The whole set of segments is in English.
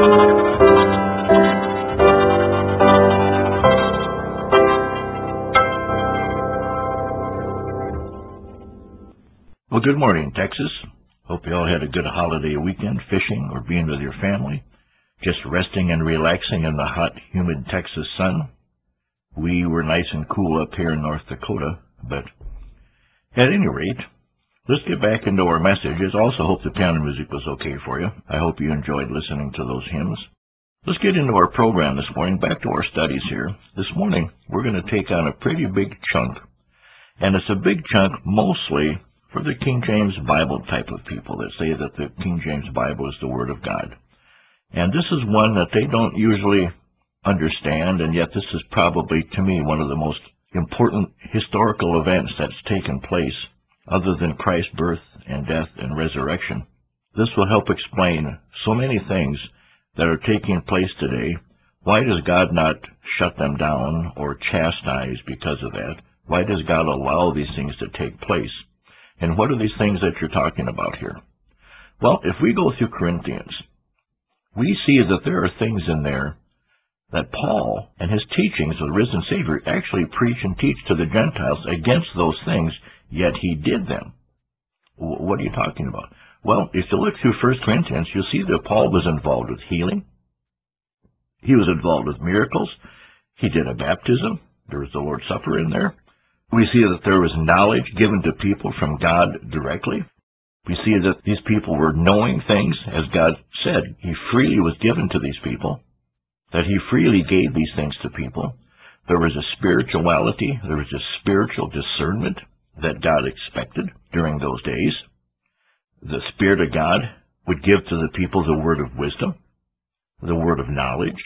Well, good morning, Texas. Hope you all had a good holiday weekend, fishing or being with your family, just resting and relaxing in the hot, humid Texas sun. We were nice and cool up here in North Dakota, but at any rate, let's get back into our messages. Also hope the piano music was okay for you. I hope you enjoyed listening to those hymns. Let's get into our program this morning, back to our studies here. This morning, we're going to take on a pretty big chunk, and it's a big chunk mostly for the King James Bible type of people that say that the King James Bible is the Word of God. And this is one that they don't usually understand, and yet this is probably, to me, one of the most important historical events that's taken place other than Christ's birth and death and resurrection. This will help explain so many things that are taking place today. Why does God not shut them down or chastise because of that? Why does God allow these things to take place? And what are these things that you're talking about here? Well, if we go through Corinthians, we see that there are things in there that Paul and his teachings of the risen Savior actually preach and teach to the Gentiles against those things, yet he did them. What are you talking about? Well, if you look through 1 Corinthians, you'll see that Paul was involved with healing. He was involved with miracles. He did a baptism. There was the Lord's Supper in there. We see that there was knowledge given to people from God directly. We see that these people were knowing things, as God said. He freely was given to these people, that he freely gave these things to people. There was a spirituality, there was a spiritual discernment that God expected during those days. The Spirit of God would give to the people the word of wisdom, the word of knowledge.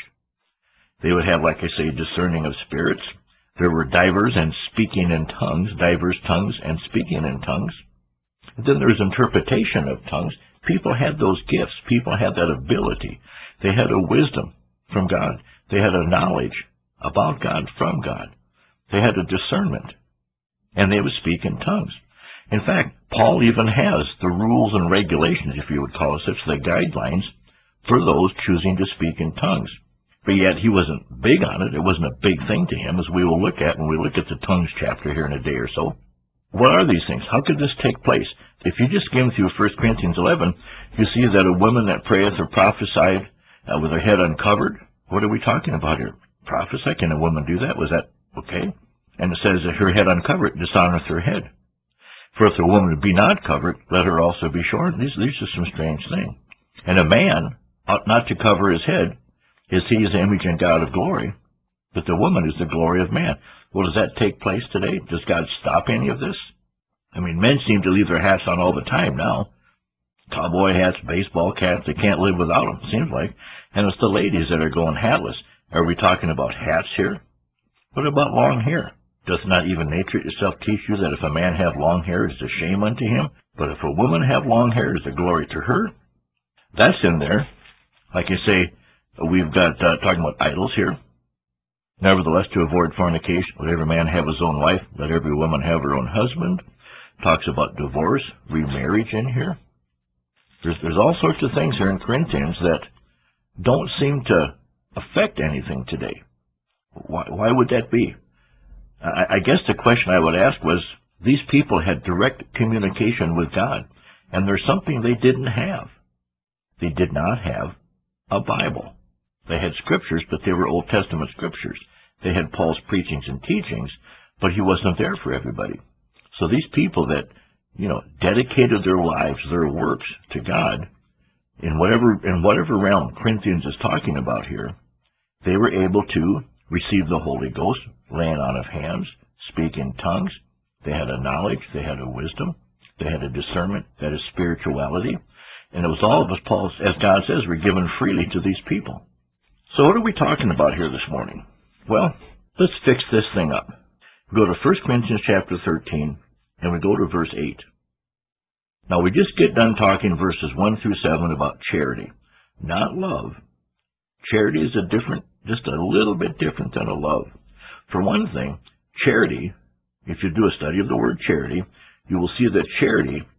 They would have, like I say, discerning of spirits. There were divers and speaking in tongues, divers tongues and speaking in tongues. And then there's interpretation of tongues. People had those gifts. People had that ability. They had a wisdom from God. They had a knowledge about God from God. They had a discernment. And they would speak in tongues. In fact, Paul even has the rules and regulations, if you would call it such, the guidelines for those choosing to speak in tongues. But yet he wasn't big on it. It wasn't a big thing to him, as we will look at when we look at the tongues chapter here in a day or so. What are these things? How could this take place? If you just skim through 1 Corinthians 11, you see that a woman that prayeth or prophesied with her head uncovered. What are we talking about here? Prophesy? Can a woman do that? Was that okay? And it says that her head uncovered dishonoreth her head. For if the woman be not covered, let her also be shorn. These are some strange things. And a man ought not to cover his head, as he is the image and God of glory, but the woman is the glory of man. Well, does that take place today? Does God stop any of this? I mean, men seem to leave their hats on all the time now. Cowboy hats, baseball caps, they can't live without them, seems like. And it's the ladies that are going hatless. Are we talking about hats here? What about long hair? Doth not even nature itself teach you that if a man have long hair, it is a shame unto him? But if a woman have long hair, it is a glory to her? That's in there. Like I say, we've got talking about idols here. Nevertheless, to avoid fornication, let every man have his own wife, let every woman have her own husband. Talks about divorce, remarriage in here. There's all sorts of things here in Corinthians that don't seem to affect anything today. Why would that be? I guess the question I would ask was, these people had direct communication with God, and there's something they didn't have. They did not have a Bible. They had scriptures, but they were Old Testament scriptures. They had Paul's preachings and teachings, but he wasn't there for everybody. So these people that, dedicated their lives, their works to God, in whatever realm Corinthians is talking about here, they were able to receive the Holy Ghost, laying on of hands, speak in tongues. They had a knowledge, they had a wisdom, they had a discernment, that is spirituality. And it was all of us, Paul, as God says, were given freely to these people. So what are we talking about here this morning? Well, let's fix this thing up. We go to 1 Corinthians chapter 13, and we go to verse 8. Now, we just get done talking verses 1 through 7 about charity, not love. Charity is just a little bit different than a love. For one thing, charity, if you do a study of the word charity, you will see that charity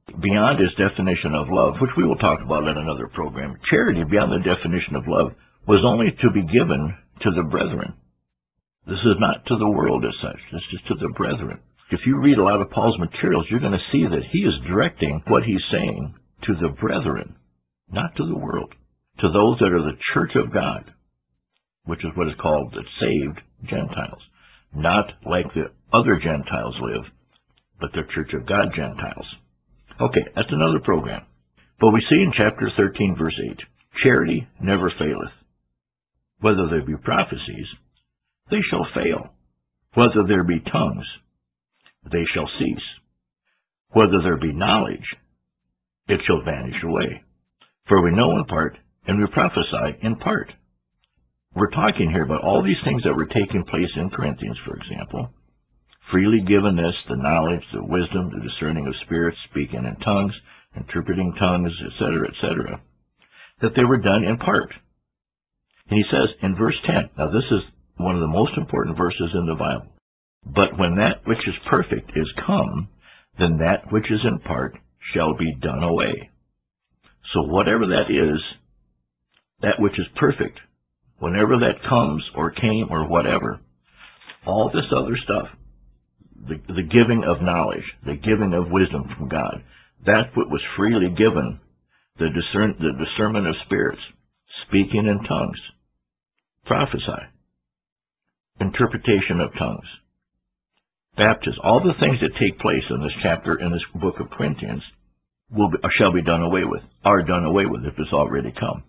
beyond his definition of love, which we will talk about in another program. Charity, beyond the definition of love, was only to be given to the brethren. This is not to the world as such. This is to the brethren. If you read a lot of Paul's materials, you're going to see that he is directing what he's saying to the brethren, not to the world, to those that are the church of God, which is what is called the saved Gentiles, not like the other Gentiles live, but the church of God Gentiles. Okay, that's another program. But we see in chapter 13, verse 8, charity never faileth. Whether there be prophecies, they shall fail. Whether there be tongues, they shall cease. Whether there be knowledge, it shall vanish away. For we know in part, and we prophesy in part. We're talking here about all these things that were taking place in Corinthians, for example. Freely given this, the knowledge, the wisdom, the discerning of spirits, speaking in tongues, interpreting tongues, etc., that they were done in part. And he says in verse 10, now this is one of the most important verses in the Bible, but when that which is perfect is come, then that which is in part shall be done away. So whatever that is, that which is perfect, whenever that comes or came or whatever, all this other stuff, the giving of knowledge, the giving of wisdom from God, that what was freely given, the discernment of spirits, speaking in tongues, prophesy, interpretation of tongues, baptism, all the things that take place in this chapter, in this book of Corinthians, shall be done away with, are done away with if it's already come.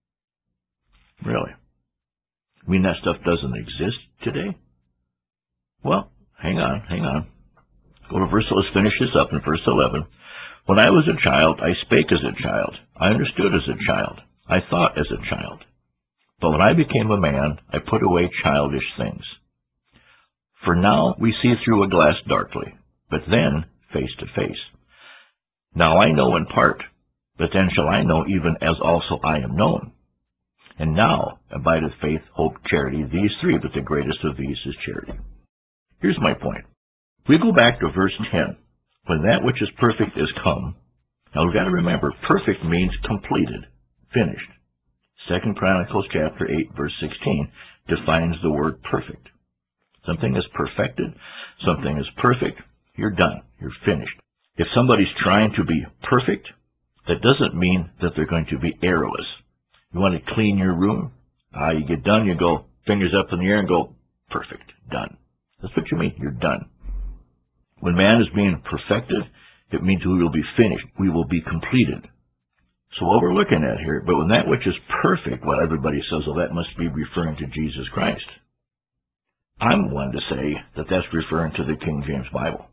Really? I mean, that stuff doesn't exist today? Well, hang on. Go to verse, let's finish this up in verse 11. When I was a child, I spake as a child. I understood as a child. I thought as a child. But when I became a man, I put away childish things. For now we see through a glass darkly, but then face to face. Now I know in part, but then shall I know even as also I am known. And now abideth faith, hope, charity, these three, but the greatest of these is charity. Here's my point. We go back to verse 10. When that which is perfect is come. Now we've got to remember, perfect means completed, finished. 2 Chronicles chapter 8, verse 16 defines the word perfect. Something is perfected, something is perfect, you're done, you're finished. If somebody's trying to be perfect, that doesn't mean that they're going to be errorless. You want to clean your room? You get done, you go fingers up in the air and go, perfect, done. That's what you mean, you're done. When man is being perfected, it means we will be finished, we will be completed. So what we're looking at here, but when that which is perfect, well, everybody says, well, that must be referring to Jesus Christ. I'm one to say that that's referring to the King James Bible.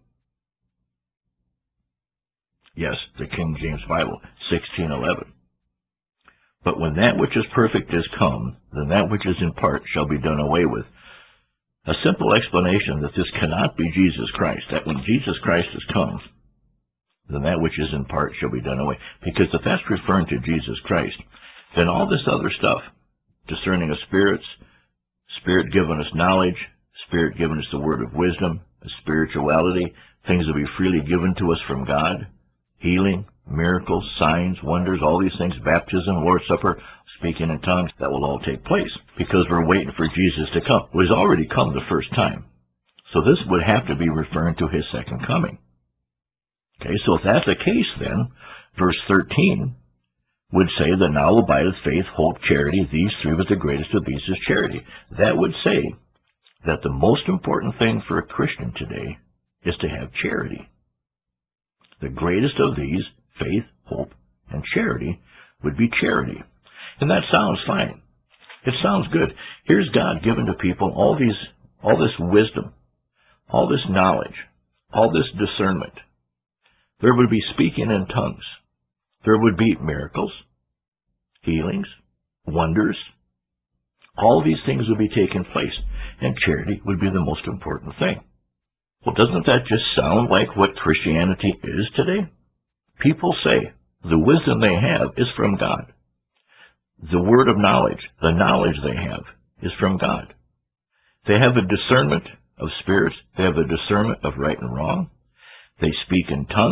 Yes, the King James Bible, 16:11. But when that which is perfect is come, then that which is in part shall be done away with. A simple explanation that this cannot be Jesus Christ, that when Jesus Christ is come, then that which is in part shall be done away. Because if that's referring to Jesus Christ, then all this other stuff, discerning of spirits, Spirit giving us knowledge, Spirit giving us the word of wisdom, spirituality, things that will be freely given to us from God, healing, miracles, signs, wonders, all these things, baptism, Lord's Supper, speaking in tongues, that will all take place because we're waiting for Jesus to come. Well, he's already come the first time. So this would have to be referring to his second coming. Okay, so if that's the case, then verse 13 would say that now abideth faith, hope, charity, these three, but the greatest of these is charity. That would say that the most important thing for a Christian today is to have charity. The greatest of these, faith, hope, and charity, would be charity. And that sounds fine. It sounds good. Here's God given to people all this wisdom, all this knowledge, all this discernment. There would be speaking in tongues. There would be miracles, healings, wonders. All these things would be taking place, and charity would be the most important thing. Well, doesn't that just sound like what Christianity is today? People say the wisdom they have is from God. The word of knowledge, the knowledge they have, is from God. They have a discernment of spirits. They have a discernment of right and wrong. They speak in tongues,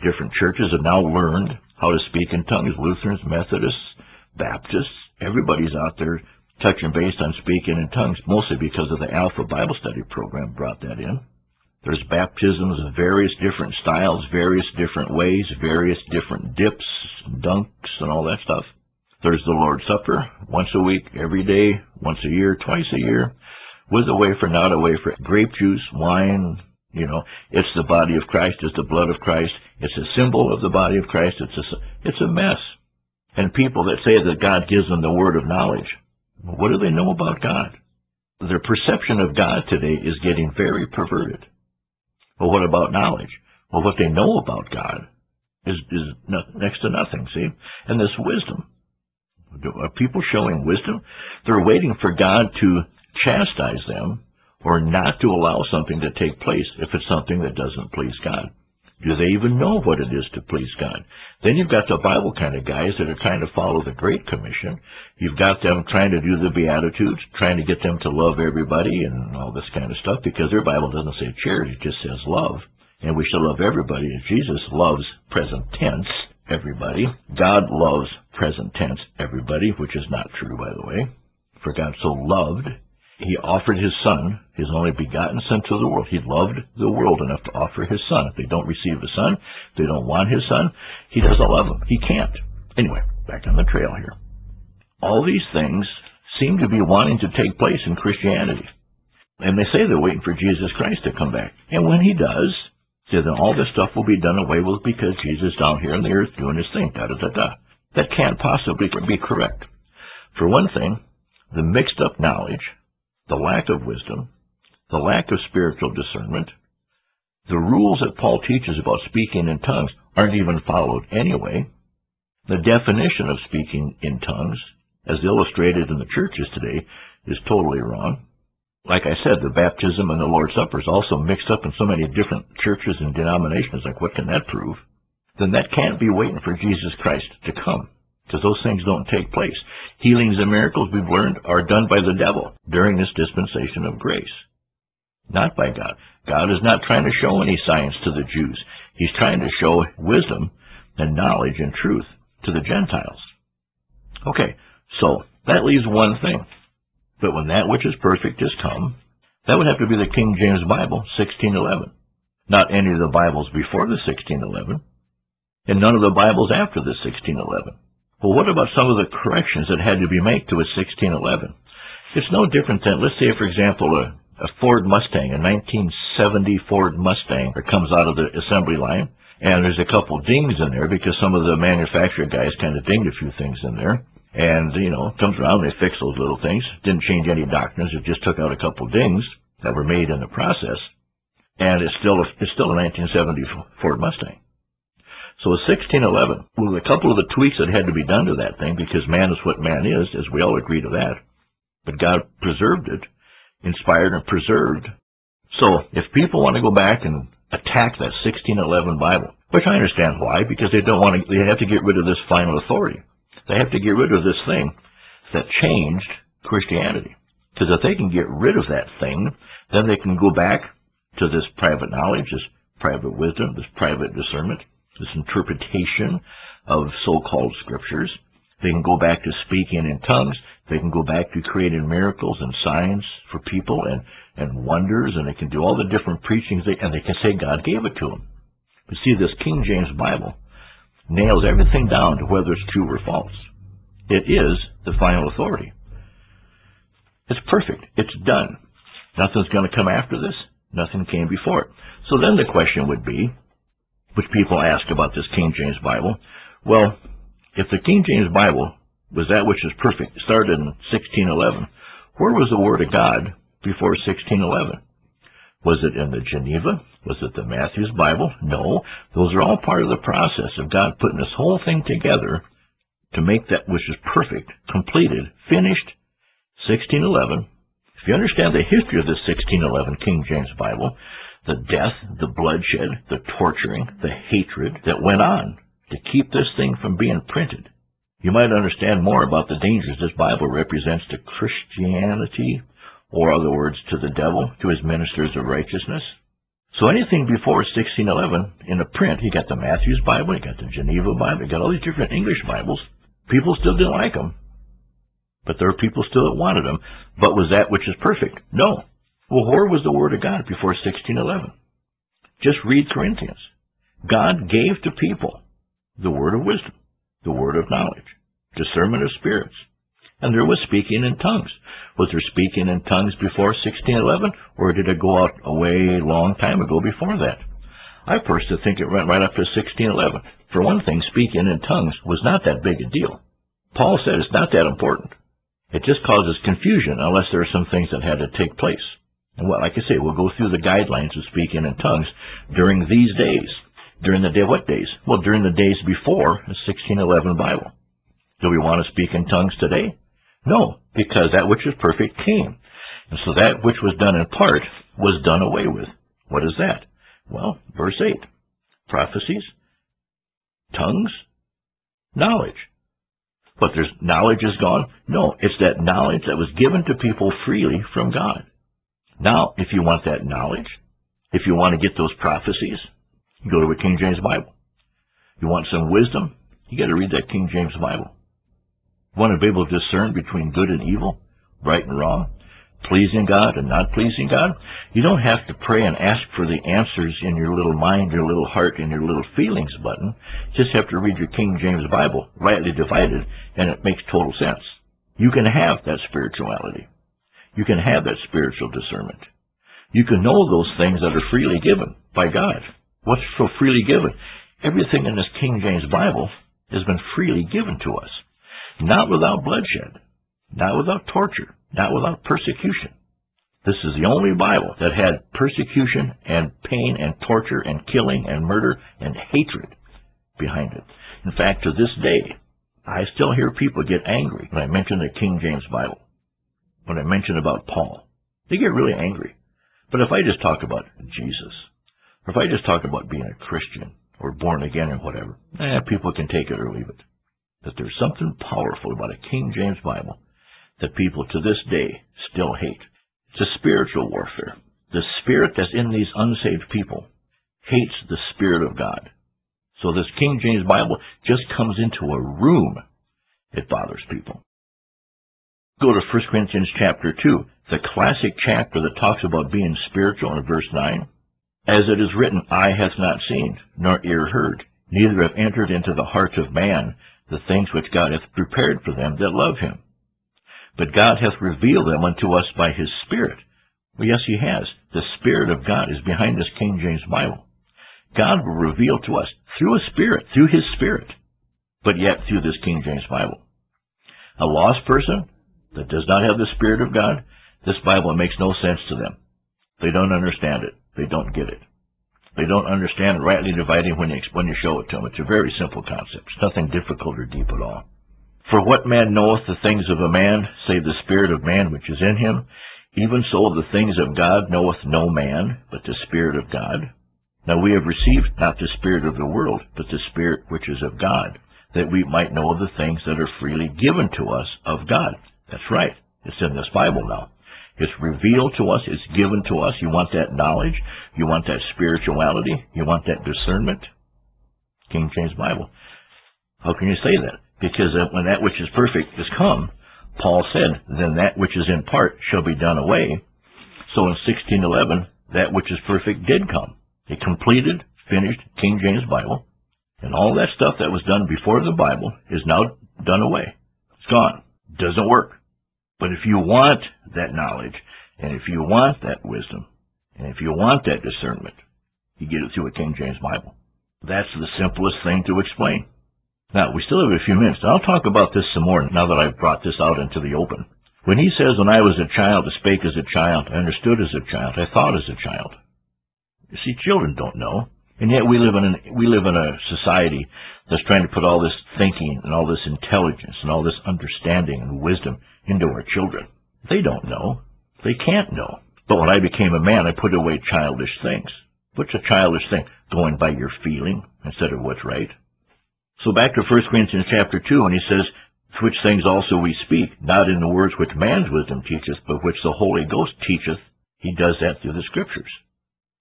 Different churches have now learned how to speak in tongues. Lutherans, Methodists, Baptists, everybody's out there touching base on speaking in tongues, mostly because of the Alpha Bible Study program brought that in. There's baptisms of various different styles, various different ways, various different dips, dunks, and all that stuff. There's the Lord's Supper, once a week, every day, once a year, twice a year, with a wafer, not a wafer, grape juice, wine, it's the body of Christ, it's the blood of Christ, it's a symbol of the body of Christ, it's a mess. And people that say that God gives them the word of knowledge, what do they know about God? Their perception of God today is getting very perverted. Well, what about knowledge? Well, what they know about God is next to nothing, see? And this wisdom. Are people showing wisdom? They're waiting for God to chastise them or not to allow something to take place if it's something that doesn't please God. Do they even know what it is to please God? Then you've got the Bible kind of guys that are trying to follow the Great Commission. You've got them trying to do the Beatitudes, trying to get them to love everybody and all this kind of stuff, because their Bible doesn't say charity, it just says love. And we should love everybody as Jesus loves, present tense, everybody. God loves, present tense, everybody, which is not true, by the way. For God so loved, He offered His Son, His only begotten Son, to the world. He loved the world enough to offer His Son. If they don't receive the Son, if they don't want His Son, He doesn't love them. He can't. Anyway, back on the trail here. All these things seem to be wanting to take place in Christianity. And they say they're waiting for Jesus Christ to come back. And when He does, then all this stuff will be done away with because Jesus is down here on the earth doing His thing. That can't possibly be correct. For one thing, the mixed up knowledge, the lack of wisdom, the lack of spiritual discernment, the rules that Paul teaches about speaking in tongues aren't even followed anyway. The definition of speaking in tongues, as illustrated in the churches today, is totally wrong. Like I said, the baptism and the Lord's Supper is also mixed up in so many different churches and denominations. Like, what can that prove? Then that can't be waiting for Jesus Christ to come, because those things don't take place. Healings and miracles, we've learned, are done by the devil during this dispensation of grace, not by God. God is not trying to show any science to the Jews. He's trying to show wisdom and knowledge and truth to the Gentiles. Okay, so that leaves one thing. But when that which is perfect is come, that would have to be the King James Bible, 1611. Not any of the Bibles before the 1611, and none of the Bibles after the 1611. Well, what about some of the corrections that had to be made to a 1611? It's no different than, let's say, for example, a Ford Mustang, a 1970 Ford Mustang that comes out of the assembly line, and there's a couple dings in there because some of the manufacturer guys kind of dinged a few things in there. And, comes around, they fix those little things. Didn't change any doctrines. It just took out a couple dings that were made in the process. And it's still a 1970 Ford Mustang. So a 1611, with a couple of the tweaks that had to be done to that thing, because man is what man is, as we all agree to that. But God preserved it, inspired and preserved. So if people want to go back and attack that 1611 Bible, which I understand why, because they have to get rid of this final authority. They have to get rid of this thing that changed Christianity. Because if they can get rid of that thing, then they can go back to this private knowledge, this private wisdom, this private discernment, this interpretation of so-called scriptures. They can go back to speaking in tongues. They can go back to creating miracles and signs for people and wonders, and they can do all the different preachings, and they can say God gave it to them. But see, this King James Bible nails everything down to whether it's true or false. It is the final authority. It's perfect. It's done. Nothing's going to come after this. Nothing came before it. So then the question would be, which people ask about this King James Bible, well, if the King James Bible was that which is perfect, started in 1611, where was the Word of God before 1611? Was it in the Geneva? Was it the Matthew's Bible? No. Those are all part of the process of God putting this whole thing together to make that which is perfect, completed, finished, 1611. If you understand the history of the 1611 King James Bible, the death, the bloodshed, the torturing, the hatred that went on to keep this thing from being printed, you might understand more about the dangers this Bible represents to Christianity, or other words, to the devil, to his ministers of righteousness. So anything before 1611 in a print, you got the Matthew's Bible, you got the Geneva Bible, you got all these different English Bibles. People still didn't like them, but there were people still that wanted them. But was that which is perfect? No. Well, where was the Word of God before 1611? Just read Corinthians. God gave to people the word of wisdom, the word of knowledge, discernment of spirits, and there was speaking in tongues. Was there speaking in tongues before 1611, or did it go out a way long time ago before that? I personally think it went right up to 1611. For one thing, speaking in tongues was not that big a deal. Paul said it's not that important. It just causes confusion unless there are some things that had to take place. And like I say, we'll go through the guidelines of speaking in tongues during these days. During the day, what days? Well, during the days before the 1611 Bible. Do we want to speak in tongues today? No, because that which is perfect came. And so that which was done in part was done away with. What is that? Well, verse 8. Prophecies, tongues, knowledge. But there's knowledge is gone? No, it's that knowledge that was given to people freely from God. Now, if you want that knowledge, if you want to get those prophecies, you go to a King James Bible. You want some wisdom? You got to read that King James Bible. You want to be able to discern between good and evil, right and wrong, pleasing God and not pleasing God? You don't have to pray and ask for the answers in your little mind, your little heart, and your little feelings button. You just have to read your King James Bible, rightly divided, and it makes total sense. You can have that spirituality. You can have that spiritual discernment. You can know those things that are freely given by God. What's so freely given? Everything in this King James Bible has been freely given to us. Not without bloodshed, not without torture, not without persecution. This is the only Bible that had persecution and pain and torture and killing and murder and hatred behind it. In fact, to this day, I still hear people get angry when I mention the King James Bible, when I mention about Paul. They get really angry. But if I just talk about Jesus, or if I just talk about being a Christian or born again or whatever, people can take it or leave it. But there's something powerful about a King James Bible that people to this day still hate. It's a spiritual warfare. The spirit that's in these unsaved people hates the Spirit of God. So this King James Bible just comes into a room. It bothers people. Go to 1 Corinthians chapter 2, the classic chapter that talks about being spiritual in verse 9. As it is written, eye hath not seen, nor ear heard, neither have entered into the heart of man the things which God hath prepared for them that love him. But God hath revealed them unto us by his Spirit. Well, yes, he has. The Spirit of God is behind this King James Bible. God will reveal to us through a Spirit, through his Spirit, but yet through this King James Bible. A lost person that does not have the Spirit of God, this Bible makes no sense to them. They don't understand it. They don't get it. They don't understand it rightly dividing when you show it to them. It's a very simple concept. It's nothing difficult or deep at all. For what man knoweth the things of a man, save the spirit of man which is in him? Even so the things of God knoweth no man, but the Spirit of God. Now we have received not the spirit of the world, but the Spirit which is of God, that we might know the things that are freely given to us of God. That's right. It's in this Bible now. It's revealed to us. It's given to us. You want that knowledge? You want that spirituality? You want that discernment? King James Bible. How can you say that? Because when that which is perfect is come, Paul said, then that which is in part shall be done away. So in 1611, that which is perfect did come. A completed, finished King James Bible. And all that stuff that was done before the Bible is now done away. It's gone. Doesn't work. But if you want that knowledge, and if you want that wisdom, and if you want that discernment, you get it through a King James Bible. That's the simplest thing to explain. Now, we still have a few minutes. I'll talk about this some more now that I've brought this out into the open. When he says, when I was a child, I spake as a child, I understood as a child, I thought as a child. You see, children don't know. And yet we live in a society that's trying to put all this thinking and all this intelligence and all this understanding and wisdom into our children. They don't know. They can't know. But when I became a man, I put away childish things. What's a childish thing? Going by your feeling instead of what's right. So back to 1 Corinthians chapter 2, and he says, which things also we speak, not in the words which man's wisdom teacheth, but which the Holy Ghost teacheth. He does that through the Scriptures.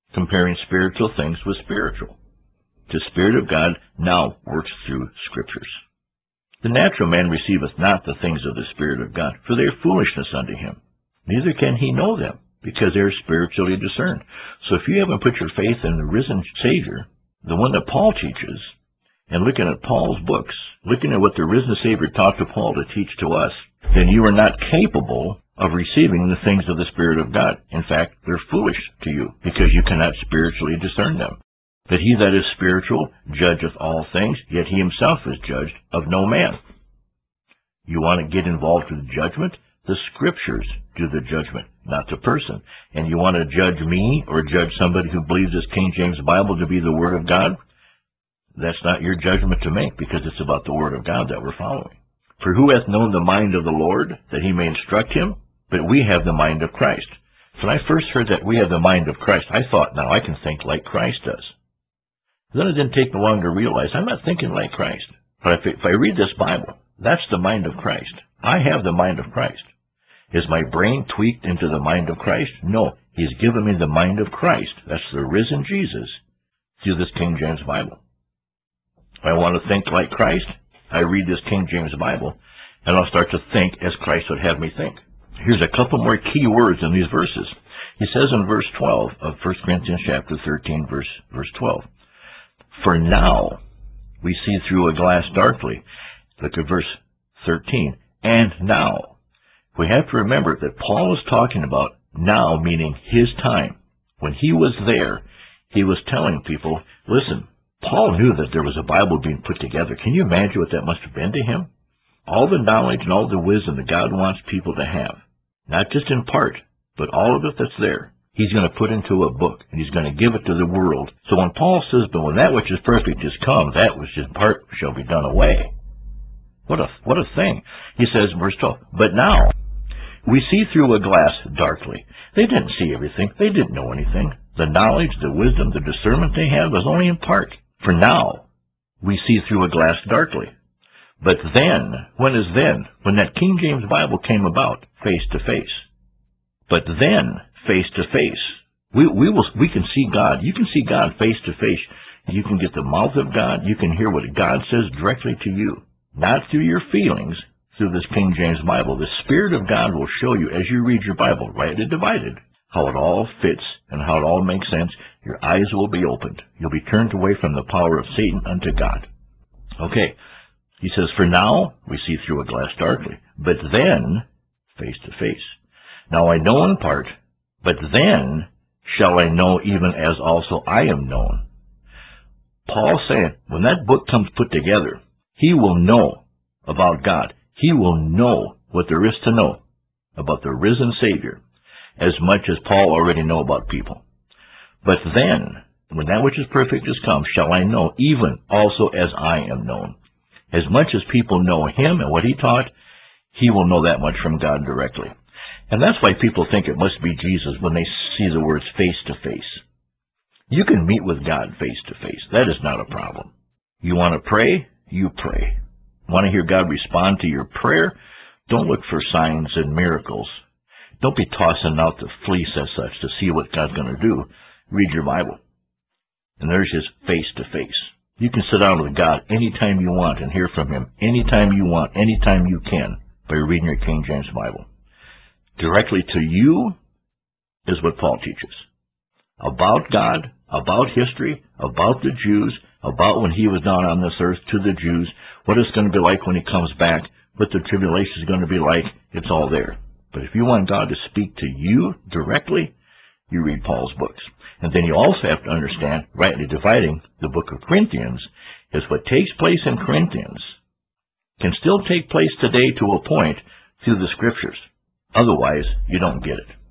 comparing spiritual things with spiritual. The Spirit of God now works through Scriptures. The natural man receiveth not the things of the Spirit of God, for they are foolishness unto him. Neither can he know them, because they are spiritually discerned. So if you haven't put your faith in the risen Savior, the one that Paul teaches, and looking at Paul's books, looking at what the risen Savior taught to Paul to teach to us, then you are not capable of receiving the things of the Spirit of God. In fact, they're foolish to you, because you cannot spiritually discern them. But he that is spiritual judgeth all things, yet he himself is judged of no man. You want to get involved with judgment? The Scriptures do the judgment, not the person. And you want to judge me or judge somebody who believes this King James Bible to be the Word of God? That's not your judgment to make, because it's about the Word of God that we're following. For who hath known the mind of the Lord, that he may instruct him? But we have the mind of Christ. When I first heard that we have the mind of Christ, I thought, now I can think like Christ does. Then it didn't take me long to realize I'm not thinking like Christ. But if I read this Bible, that's the mind of Christ. I have the mind of Christ. Is my brain tweaked into the mind of Christ? No. He's given me the mind of Christ. That's the risen Jesus through this King James Bible. If I want to think like Christ, I read this King James Bible, and I'll start to think as Christ would have me think. Here's a couple more key words in these verses. He says in verse 12 of 1 Corinthians chapter 13, verse 12, for now we see through a glass darkly. Look at verse 13. And now. We have to remember that Paul is talking about now, meaning his time. When he was there, he was telling people, listen, Paul knew that there was a Bible being put together. Can you imagine what that must have been to him? All the knowledge and all the wisdom that God wants people to have. Not just in part, but all of it that's there. He's going to put into a book, and he's going to give it to the world. So when Paul says, but when that which is perfect is come, that which is in part shall be done away. What a thing. He says in verse 12, but now we see through a glass darkly. They didn't see everything. They didn't know anything. The knowledge, the wisdom, the discernment they had was only in part. For now we see through a glass darkly. But then, when is then? When that King James Bible came about, face to face. But then, face to face. We can see God. You can see God face to face. You can get the mouth of God. You can hear what God says directly to you. Not through your feelings, through this King James Bible. The Spirit of God will show you, as you read your Bible, rightly divided, how it all fits and how it all makes sense. Your eyes will be opened. You'll be turned away from the power of Satan unto God. Okay. He says, for now we see through a glass darkly, but then face to face. Now I know in part, but then shall I know even as also I am known. Paul saying, when that book comes put together, he will know about God. He will know what there is to know about the risen Savior, as much as Paul already know about people. But then, when that which is perfect is come, shall I know even also as I am known. As much as people know him and what he taught, he will know that much from God directly. And that's why people think it must be Jesus when they see the words face to face. You can meet with God face to face. That is not a problem. You want to pray? You pray. Want to hear God respond to your prayer? Don't look for signs and miracles. Don't be tossing out the fleece as such to see what God's going to do. Read your Bible. And there's his face to face. You can sit down with God anytime you want and hear from him anytime you want, anytime you can, by reading your King James Bible. Directly to you is what Paul teaches. About God, about history, about the Jews, about when he was down on this earth to the Jews, what it's going to be like when he comes back, what the tribulation is going to be like, it's all there. But if you want God to speak to you directly, you read Paul's books. And then you also have to understand, rightly dividing the book of Corinthians, is what takes place in Corinthians can still take place today to a point through the Scriptures. Otherwise, you don't get it.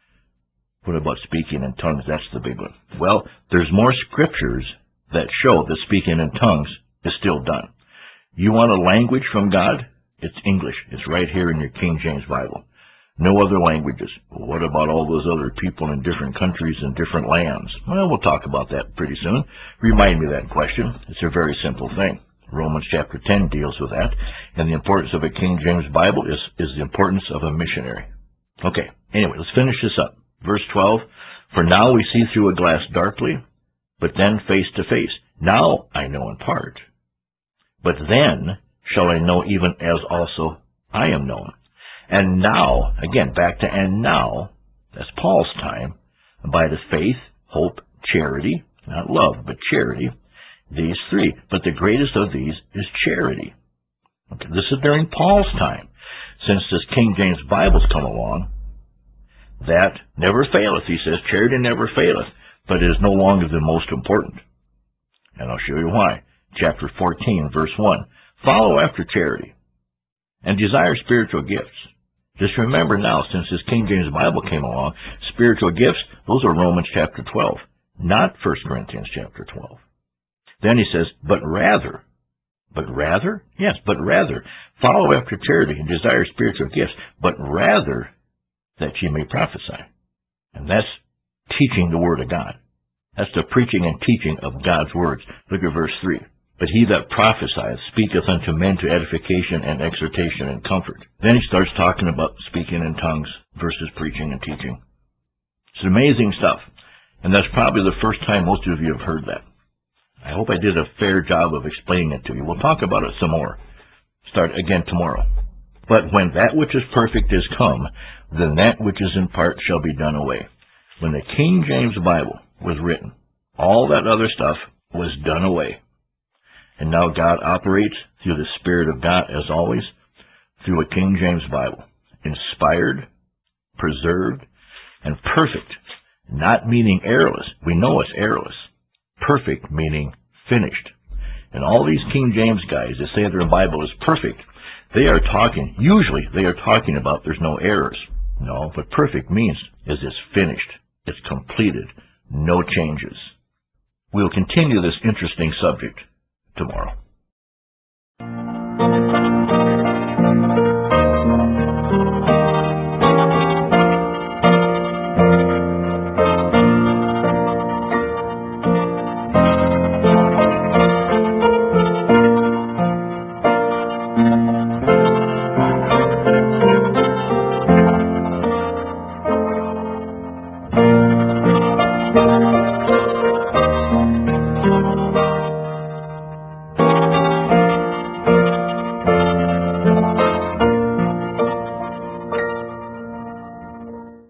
What about speaking in tongues? That's the big one. Well, there's more Scriptures that show that speaking in tongues is still done. You want a language from God? It's English. It's right here in your King James Bible. No other languages. Well, what about all those other people in different countries and different lands? Well, we'll talk about that pretty soon. Remind me of that question. It's a very simple thing. Romans chapter 10 deals with that. And the importance of a King James Bible is the importance of a missionary. Okay, anyway, let's finish this up. Verse 12, for now we see through a glass darkly, but then face to face. Now I know in part, but then shall I know even as also I am known. And now, again, back to and now, that's Paul's time, abideth faith, hope, charity, not love, but charity, these three. But the greatest of these is charity. Okay, this is during Paul's time. Since this King James Bible's come along, that never faileth, he says. Charity never faileth, but it is no longer the most important. And I'll show you why. Chapter 14, verse 1. Follow after charity, and desire spiritual gifts. Just remember now, since this King James Bible came along, spiritual gifts, those are Romans chapter 12, not 1 Corinthians chapter 12. Then he says, but rather, yes, but rather, follow after charity and desire spiritual gifts, but rather that ye may prophesy. And that's teaching the Word of God. That's the preaching and teaching of God's words. Look at verse 3. But he that prophesieth speaketh unto men to edification and exhortation and comfort. Then he starts talking about speaking in tongues versus preaching and teaching. It's amazing stuff. And that's probably the first time most of you have heard that. I hope I did a fair job of explaining it to you. We'll talk about it some more. Start again tomorrow. But when that which is perfect is come, then that which is in part shall be done away. When the King James Bible was written, all that other stuff was done away. And now God operates through the Spirit of God, as always, through a King James Bible, inspired, preserved, and perfect, not meaning errorless. We know it's errorless. Perfect meaning finished. And all these King James guys that say their Bible is perfect, usually they are talking about there's no errors. No, what perfect means is it's finished. It's completed. No changes. We'll continue this interesting subject tomorrow.